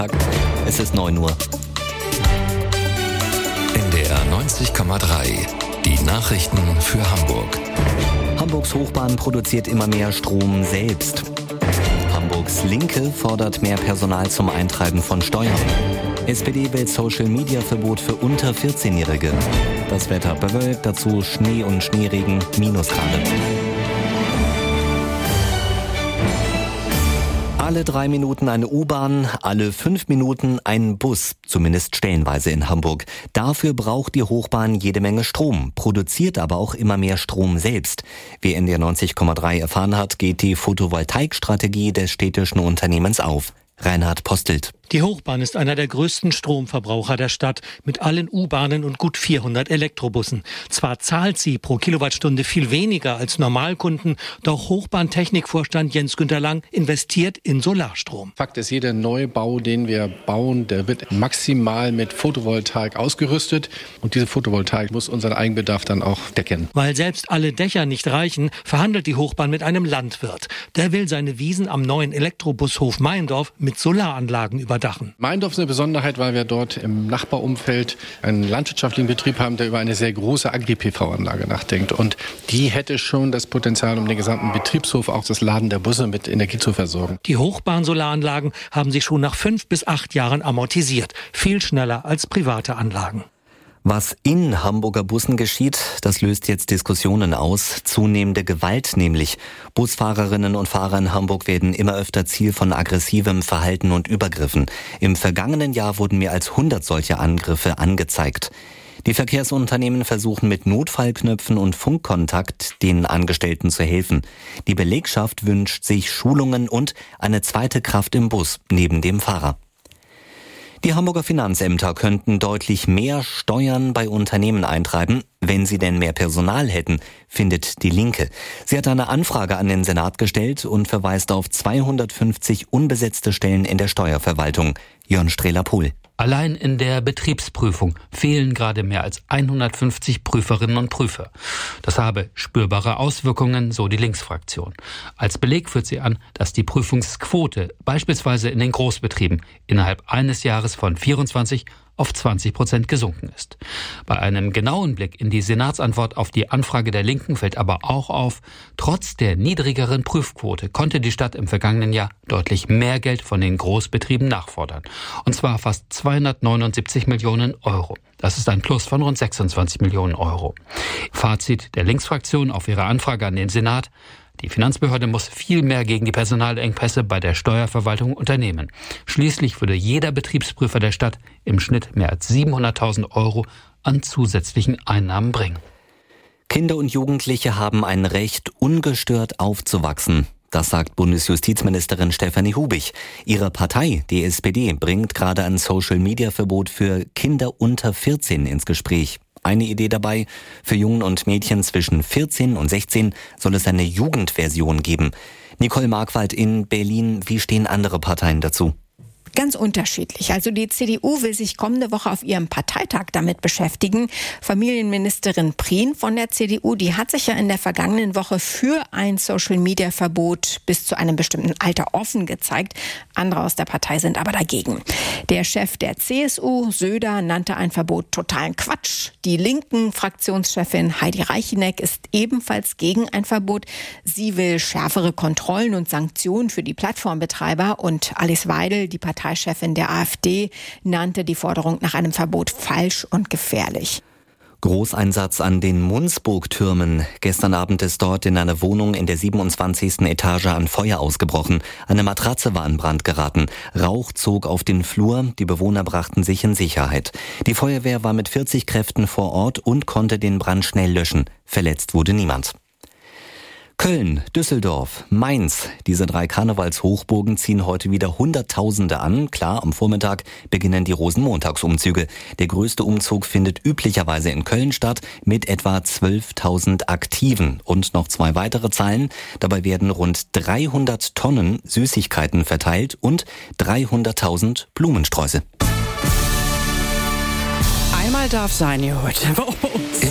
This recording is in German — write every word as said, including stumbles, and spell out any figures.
Es ist neun Uhr. N D R neunzig Komma drei. Die Nachrichten für Hamburg. Hamburgs Hochbahn produziert immer mehr Strom selbst. Hamburgs Linke fordert mehr Personal zum Eintreiben von Steuern. S P D will Social-Media-Verbot für unter vierzehnjährige. Das Wetter bewölkt, dazu Schnee und Schneeregen, Minusgrade. Alle drei Minuten eine U-Bahn, alle fünf Minuten ein Bus, zumindest stellenweise in Hamburg. Dafür braucht die Hochbahn jede Menge Strom, produziert aber auch immer mehr Strom selbst. Wie N D R neunzig Komma drei erfahren hat, geht die Photovoltaikstrategie des städtischen Unternehmens auf. Reinhard Postelt. Die Hochbahn ist einer der größten Stromverbraucher der Stadt mit allen U-Bahnen und gut vierhundert Elektrobussen. Zwar zahlt sie pro Kilowattstunde viel weniger als Normalkunden, doch Hochbahntechnikvorstand Jens-Günter Lang investiert in Solarstrom. Fakt ist, jeder Neubau, den wir bauen, der wird maximal mit Photovoltaik ausgerüstet. Und diese Photovoltaik muss unseren Eigenbedarf dann auch decken. Weil selbst alle Dächer nicht reichen, verhandelt die Hochbahn mit einem Landwirt. Der will seine Wiesen am neuen Elektrobushof Meindorf mit Solaranlagen überdachen. Meindorf ist eine Besonderheit, weil wir dort im Nachbarumfeld einen landwirtschaftlichen Betrieb haben, der über eine sehr große Agri-P V-Anlage nachdenkt. Und die hätte schon das Potenzial, um den gesamten Betriebshof, auch das Laden der Busse mit Energie zu versorgen. Die Hochbahn-Solaranlagen haben sich schon nach fünf bis acht Jahren amortisiert. Viel schneller als private Anlagen. Was in Hamburger Bussen geschieht, das löst jetzt Diskussionen aus. Zunehmende Gewalt nämlich. Busfahrerinnen und Fahrer in Hamburg werden immer öfter Ziel von aggressivem Verhalten und Übergriffen. Im vergangenen Jahr wurden mehr als hundert solcher Angriffe angezeigt. Die Verkehrsunternehmen versuchen mit Notfallknöpfen und Funkkontakt den Angestellten zu helfen. Die Belegschaft wünscht sich Schulungen und eine zweite Kraft im Bus neben dem Fahrer. Die Hamburger Finanzämter könnten deutlich mehr Steuern bei Unternehmen eintreiben, wenn sie denn mehr Personal hätten, findet die Linke. Sie hat eine Anfrage an den Senat gestellt und verweist auf zweihundertfünfzig unbesetzte Stellen in der Steuerverwaltung. Jörn Strehler-Pohl. Allein in der Betriebsprüfung fehlen gerade mehr als hundertfünfzig Prüferinnen und Prüfer. Das habe spürbare Auswirkungen, so die Linksfraktion. Als Beleg führt sie an, dass die Prüfungsquote beispielsweise in den Großbetrieben innerhalb eines Jahres von vierundzwanzig auf zwanzig Prozent gesunken ist. Bei einem genauen Blick in die Senatsantwort auf die Anfrage der Linken fällt aber auch auf, trotz der niedrigeren Prüfquote konnte die Stadt im vergangenen Jahr deutlich mehr Geld von den Großbetrieben nachfordern. Und zwar fast zweihundertneunundsiebzig Millionen Euro. Das ist ein Plus von rund sechsundzwanzig Millionen Euro. Fazit der Linksfraktion auf ihre Anfrage an den Senat: Die Finanzbehörde muss viel mehr gegen die Personalengpässe bei der Steuerverwaltung unternehmen. Schließlich würde jeder Betriebsprüfer der Stadt im Schnitt mehr als siebenhunderttausend Euro an zusätzlichen Einnahmen bringen. Kinder und Jugendliche haben ein Recht, ungestört aufzuwachsen. Das sagt Bundesjustizministerin Stefanie Hubig. Ihre Partei, die S P D, bringt gerade ein Social-Media-Verbot für Kinder unter vierzehn ins Gespräch. Eine Idee dabei: Für Jungen und Mädchen zwischen vierzehn und sechzehn soll es eine Jugendversion geben. Nicole Markwald in Berlin, wie stehen andere Parteien dazu? Ganz unterschiedlich. Also die C D U will sich kommende Woche auf ihrem Parteitag damit beschäftigen. Familienministerin Prien von der C D U, die hat sich ja in der vergangenen Woche für ein Social-Media-Verbot bis zu einem bestimmten Alter offen gezeigt. Andere aus der Partei sind aber dagegen. Der Chef der C S U, Söder, nannte ein Verbot totalen Quatsch. Die linken Fraktionschefin Heidi Reicheneck ist ebenfalls gegen ein Verbot. Sie will schärfere Kontrollen und Sanktionen für die Plattformbetreiber. Und Alice Weidel, die Partei Parteichefin der AfD, nannte die Forderung nach einem Verbot falsch und gefährlich. Großeinsatz an den Munzburg-Türmen. Gestern Abend ist dort in einer Wohnung in der siebenundzwanzigsten Etage ein Feuer ausgebrochen. Eine Matratze war in Brand geraten. Rauch zog auf den Flur. Die Bewohner brachten sich in Sicherheit. Die Feuerwehr war mit vierzig Kräften vor Ort und konnte den Brand schnell löschen. Verletzt wurde niemand. Köln, Düsseldorf, Mainz. Diese drei Karnevalshochburgen ziehen heute wieder Hunderttausende an. Klar, am Vormittag beginnen die Rosenmontagsumzüge. Der größte Umzug findet üblicherweise in Köln statt mit etwa zwölftausend Aktiven. Und noch zwei weitere Zahlen. Dabei werden rund dreihundert Tonnen Süßigkeiten verteilt und dreihunderttausend Blumensträuße. Einmal darf sein hier heute bei uns.